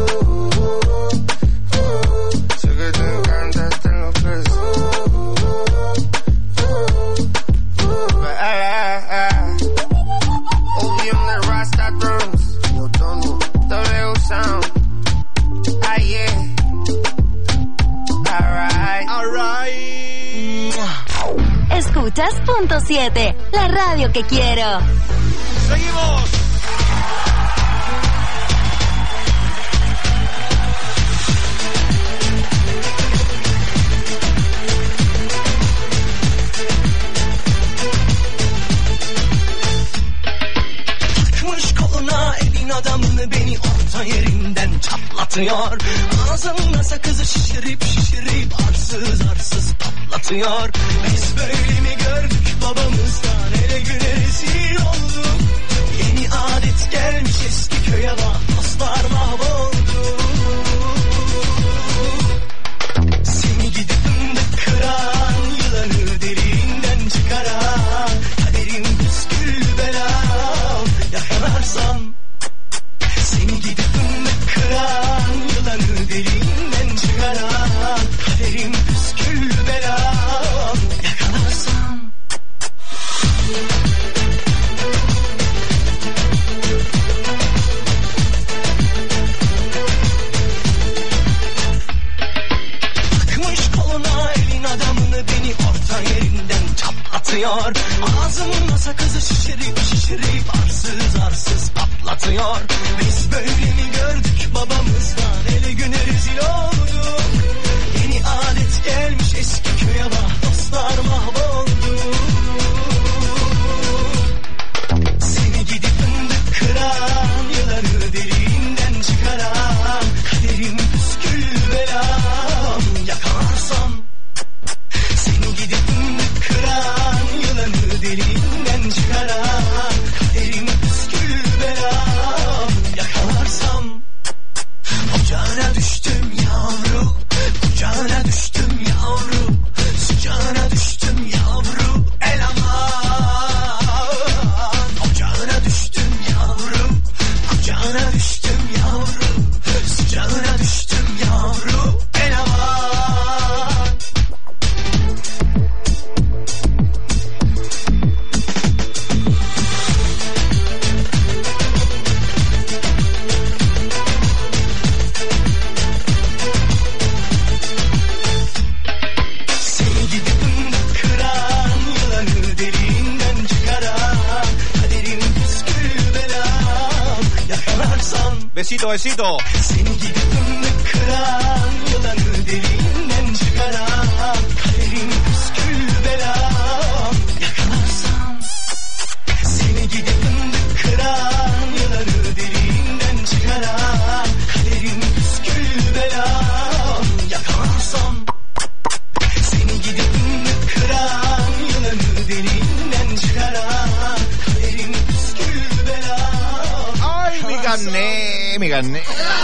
Sé que te encanta, te enloquece. O B M the Rasta drums. W sound. Ah yeah. Alright. Alright. Escuchas punto siete, la radio que quiero. Seguimos. Adamını beni orta yerinden çatlatıyor. Ağzımda sakızı şişirip şişirip arsız arsız patlatıyor. Biz böyle mi gördük babamızdan, ele güne rezil olduk. Yeni adet gelmiş eski köye bak, dostlar mahvoldu. Seni gidip fındık kıran, yılanı deliğinden çıkaran, kaderim püskül belam, yakalarsam. Seni gidip fındık kıran, yılanı deliğinden çıkaran, kaderim püskül belam, yakalarsam. Takmış koluna elin adamını, beni orta yerinden çatlatıyor. Ağzımda sakızı şişirip şişirip arsız arsız patlatıyor. Biz böyle mi gördük babamızdan, ele güne rezil olduk. Yeni adet gelmiş eski köye bak, dostlar mahvoldu. Seni gidip fındık kıran, yılanı deliğinden çıkaran, kaderim püskül belam, yakalarsam. Seni gidip fındık kıran, yılanı deliğinden çıkaran, kaderim püskül belam, yakalarsam. Ocağına düştüm yavru, kucağına düştüm yavru, sıcağına düştüm yavru, el aman. Ocağına düştüm yavru, kucağına düştüm yavru, sıcağına düştüm yavru, el aman. Seni gidip fındık kıran, yılanı deliğinden çıkaran, kaderim püskül belam, yakalarsam. Besito, besito. Seni gidip fındık kıran, yılanı deliğinden çıkaran, kaderim püskül belam, yakalarsam. Seni gidip fındık kıran, yılanı deliğinden çıkaran, kaderim püskül belam, yakalarsam. Seni gidip fındık kıran, yılanı deliğinden çıkaran, kaderim püskül belam. Ay, me gané, me gané.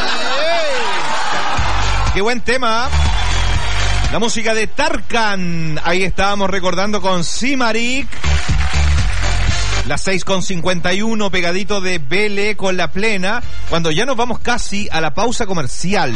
Qué buen tema. La música de Tarkan. Ahí estábamos recordando con Simarik. Las seis con cincuenta y uno, pegadito de Vele con La Plena, cuando ya nos vamos casi a la pausa comercial.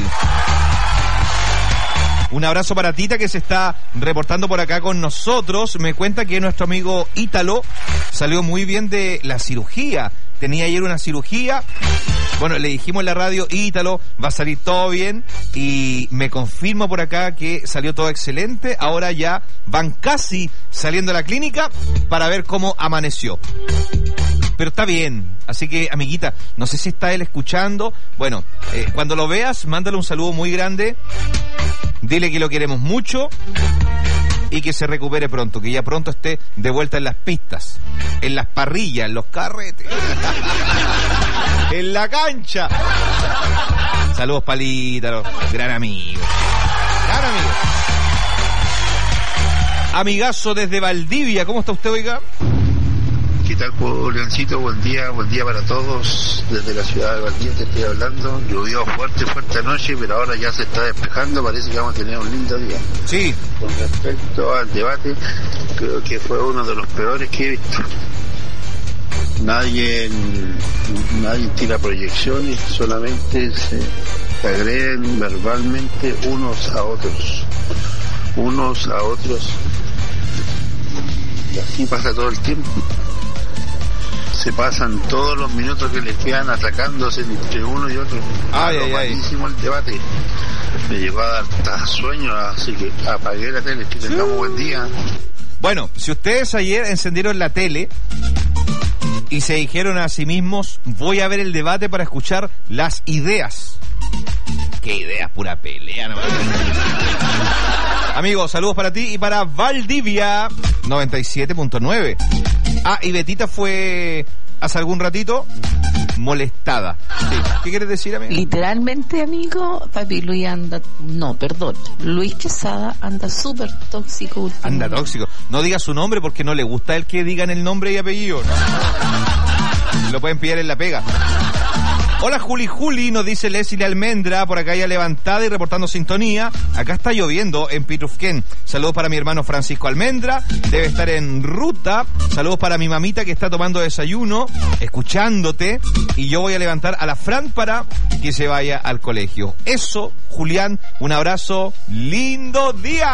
Un abrazo para Tita, que se está reportando por acá con nosotros. Me cuenta que nuestro amigo Ítalo salió muy bien de la cirugía. Tenía ayer una cirugía Bueno, le dijimos en la radio, Ítalo, va a salir todo bien, y me confirma por acá que salió todo excelente. Ahora ya van casi saliendo a la clínica para ver cómo amaneció. Pero está bien, así que, amiguita, no sé si está él escuchando. Bueno, eh, cuando lo veas, mándale un saludo muy grande, dile que lo queremos mucho y que se recupere pronto, que ya pronto esté de vuelta en las pistas, en las parrillas, en los carretes, en la cancha. Saludos, Palítaro, gran amigo, gran amigo. Amigazo desde Valdivia, ¿cómo está usted, oiga? ¿Qué tal, Juliancito? Buen día, buen día para todos. Desde la ciudad de Valdivia te estoy hablando. Llovió fuerte, fuerte anoche, pero ahora ya se está despejando. Parece que vamos a tener un lindo día. Sí. Con respecto al debate, creo que fue uno de los peores que he visto. Nadie, nadie tira proyecciones, solamente se agreden verbalmente unos a otros. Unos a otros. Y así pasa todo el tiempo. Se pasan todos los minutos que les quedan atacándose entre uno y otro. Ay, ay, ay. Malísimo el debate. Me llegó a dar hasta sueño, así que apagué la tele. Que tengamos buen día. Bueno, si ustedes ayer encendieron la tele y se dijeron a sí mismos, voy a ver el debate para escuchar las ideas. ¿Qué ideas? Pura pelea, ¿no? Amigos, saludos para ti y para Valdivia noventa y siete punto nueve. Ah, y Betita fue hace algún ratito molestada. Sí. ¿Qué quieres decir, amigo? Literalmente, amigo, papi Luis anda... No, perdón. Luis Quesada anda súper tóxico últimamente. Anda tóxico. No diga su nombre porque no le gusta el que digan el nombre y apellido, ¿no? Lo pueden pillar en la pega. Hola, Juli Juli, nos dice Leslie Almendra, por acá ya levantada y reportando sintonía. Acá está lloviendo en Pitrufquén. Saludos para mi hermano Francisco Almendra, debe estar en ruta. Saludos para mi mamita que está tomando desayuno, escuchándote. Y yo voy a levantar a la Fran para que se vaya al colegio. Eso, Julián, un abrazo, lindo día.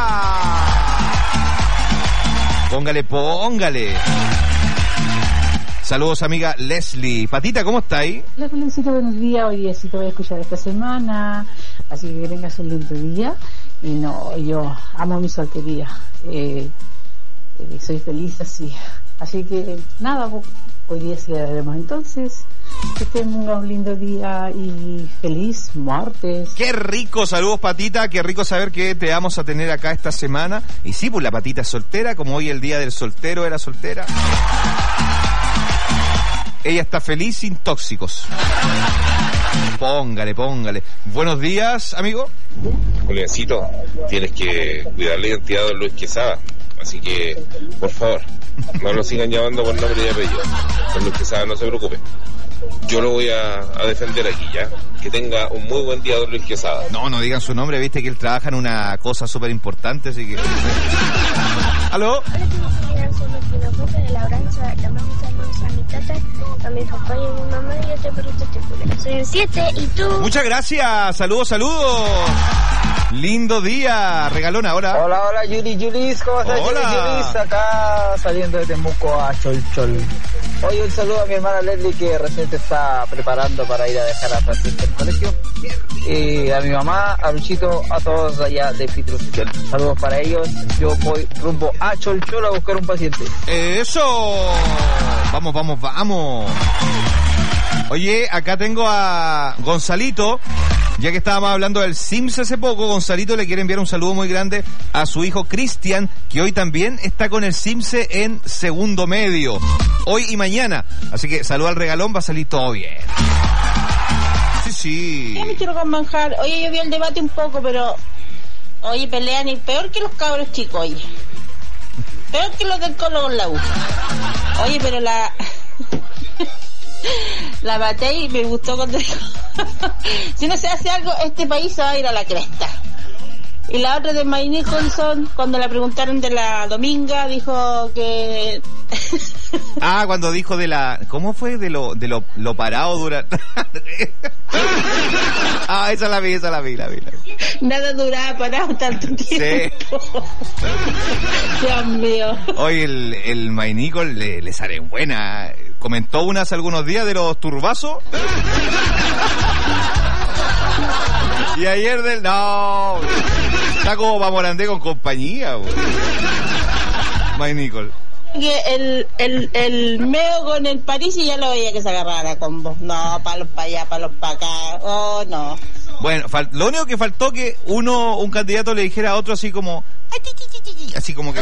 Póngale, póngale. Saludos, amiga Leslie. Patita, ¿cómo está ahí? Hola, Juliancito, buenos días. Hoy día sí te voy a escuchar esta semana, así que tengas un lindo día. Y no, yo amo mi soltería. Eh, eh, soy feliz así. Así que nada, hoy día celebraremos entonces. Que tengan un lindo día y feliz martes. Qué rico, saludos, Patita. Qué rico saber que te vamos a tener acá esta semana. Y sí, pues la Patita es soltera, como hoy el día del soltero era soltera. Ella está feliz sin tóxicos. Póngale, póngale. Buenos días, amigo. Juliancito, tienes que cuidar la identidad de Luis Quesada. Así que, por favor, no lo sigan llamando por nombre y apellido. Don Luis Quesada, no se preocupe. Yo lo voy a, a defender aquí, ¿ya? Que tenga un muy buen día, don Luis Quesada. No, no digan su nombre, viste que él trabaja en una cosa súper importante, así que... ¿Aló? A mi papá y a mi mamá, y yo te pregunto, soy el siete, ¿y tú? Muchas gracias, saludos, saludos. Lindo día, regalón ahora. Hola, hola, Yuri, Yuris, ¿cómo estás? Hola. Yuri, Yuris, acá saliendo de Temuco a Cholchol. Oye, un saludo a mi hermana Leslie que recién se está preparando para ir a dejar a Francisco al colegio. Y a mi mamá, a Luchito, a todos allá de Pitrufquén. Saludos para ellos. Yo voy rumbo a Cholchol a buscar un paciente. ¡Eso! Vamos, vamos, vamos. Oye, acá tengo a Gonzalito. Ya que estábamos hablando del Sims hace poco, Gonzalito le quiere enviar un saludo muy grande a su hijo Cristian, que hoy también está con el Simse en segundo medio. Hoy y mañana. Así que saludo al regalón, va a salir todo bien. Sí, sí. Yo me quiero con manjar. Oye, yo vi el debate un poco, pero... Oye, pelean y peor que los cabros chicos, oye. Peor que los del Colo con la U. Oye, pero la... La maté y me gustó cuando dijo si no se hace algo, este país se va a ir a la cresta. Y la otra de Mike Nicholson, cuando le preguntaron de la Dominga, dijo que... Ah, cuando dijo de la... ¿Cómo fue? De lo de lo, lo parado durante... Ah, esa la vi, esa la vi, la vi, la vi. Nada duraba parado tanto tiempo. Sí. Dios mío. Hoy el, el Mike Nicholson le, le sale buena. Comentó una hace algunos días de los turbazos. Y ayer del... No. Está como para Morandé con compañía, güey. Mike Nicole. Que el, el, el meo con el París y ya lo veía que se agarrara con vos. No, palos para allá, palos para acá. Oh, no. Bueno, fal- lo único que faltó que uno, un candidato le dijera a otro así como... Así como que...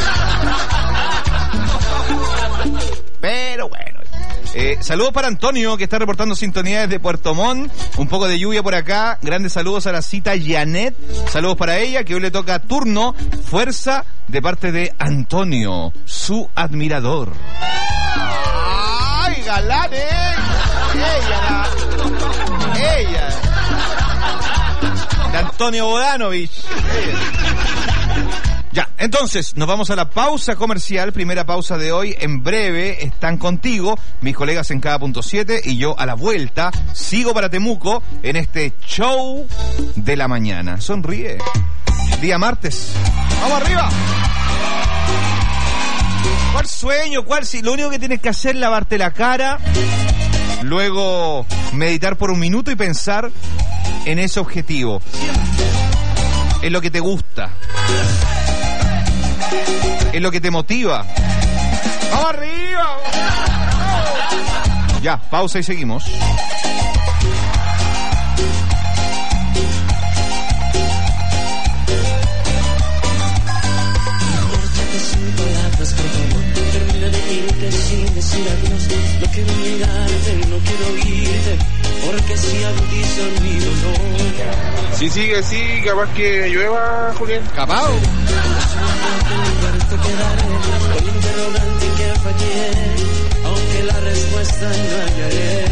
Pero bueno. Eh, saludos para Antonio, que está reportando sintonía desde Puerto Montt. Un poco de lluvia por acá. Grandes saludos a la cita Janet. Saludos para ella, que hoy le toca turno. Fuerza de parte de Antonio, su admirador. ¡Ay, galán, eh! Ella, la... Ella. De Antonio Bodanovich. Ya, entonces, nos vamos a la pausa comercial, primera pausa de hoy. En breve están contigo mis colegas en cada punto siete y yo a la vuelta sigo para Temuco en este show de la mañana. Sonríe. Día martes. ¡Vamos arriba! ¿Cuál sueño? ¿Cuál? Si lo único que tienes que hacer es lavarte la cara, luego meditar por un minuto y pensar en ese objetivo, en lo que te gusta, en lo que te motiva. ¡Vamos arriba! Ya, pausa y seguimos. Sin decir adiós, no quiero negarte, no quiero irte, porque si agudiza olvido, no. Si sigue así, capaz que llueva, Julián. Capaz. Con interrogante que fallé, aunque la respuesta no hallaré.